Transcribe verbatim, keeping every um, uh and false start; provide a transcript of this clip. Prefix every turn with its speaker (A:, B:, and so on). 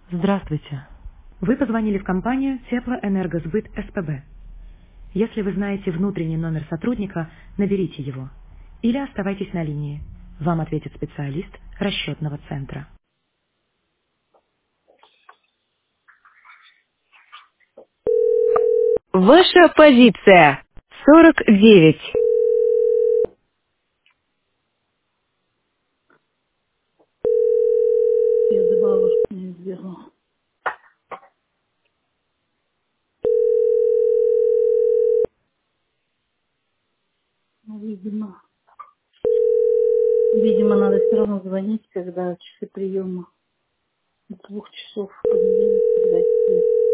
A: Здравствуйте. Вы позвонили в компанию Теплоэнергосбыт СПБ. Если вы знаете внутренний номер сотрудника, наберите его. Или оставайтесь на линии. Вам ответит специалист расчетного центра. Ваша позиция сорок девять.
B: Я за бабушку не сбегала. Ну, видимо, видимо, надо все равно звонить, когда часы приема. С двух часов в понедельник, когда четверг.